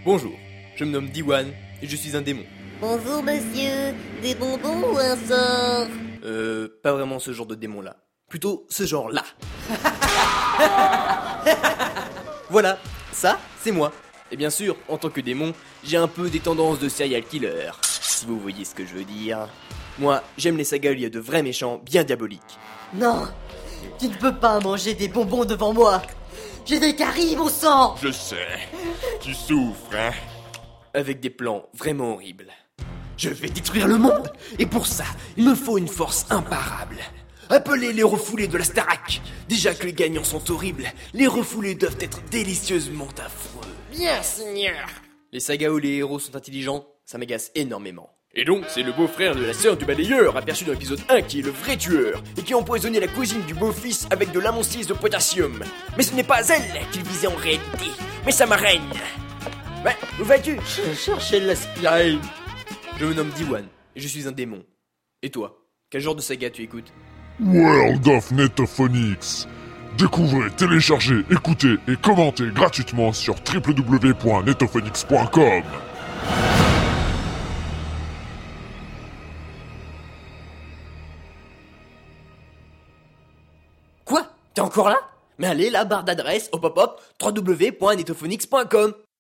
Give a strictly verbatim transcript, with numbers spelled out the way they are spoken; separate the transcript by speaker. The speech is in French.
Speaker 1: Bonjour, je me nomme Diwan et je suis un démon.
Speaker 2: Bonjour monsieur, des bonbons ou un sort?
Speaker 1: Euh, pas vraiment ce genre de démon-là. Plutôt ce genre-là. Voilà, ça, c'est moi. Et bien sûr, en tant que démon, j'ai un peu des tendances de serial killer, si vous voyez ce que je veux dire. Moi, j'aime les sagas où il y a de vrais méchants bien diaboliques.
Speaker 2: Non, tu ne peux pas manger des bonbons devant moi. J'ai des caries, mon sang.
Speaker 3: Je sais, tu souffres, hein?
Speaker 1: Avec des plans vraiment horribles.
Speaker 4: Je vais détruire le monde, et pour ça, il me faut une force imparable. Appelez les refoulés de la Starac. Déjà que les gagnants sont horribles, les refoulés doivent être délicieusement affreux.
Speaker 2: Bien, seigneur.
Speaker 1: Les sagas où les héros sont intelligents, ça m'agace énormément.
Speaker 3: Et donc, c'est le beau-frère de la sœur du balayeur, aperçu dans l'épisode un, qui est le vrai tueur, et qui a empoisonné la cousine du beau-fils avec de l'amoncise de potassium. Mais ce n'est pas elle qu'il visait en réalité, mais sa marraine. Ouais, où vas-tu?
Speaker 2: Je cherchais l'aspirine.
Speaker 1: Je me nomme Diwan et je suis un démon. Et toi, quel genre de saga tu écoutes?
Speaker 5: World of Netophonics. Découvrez, téléchargez, écoutez et commentez gratuitement sur w w w point netophonics point com.
Speaker 1: Quoi? T'es encore là? Mais allez, la barre d'adresse au pop-up w w w point netophonics point com.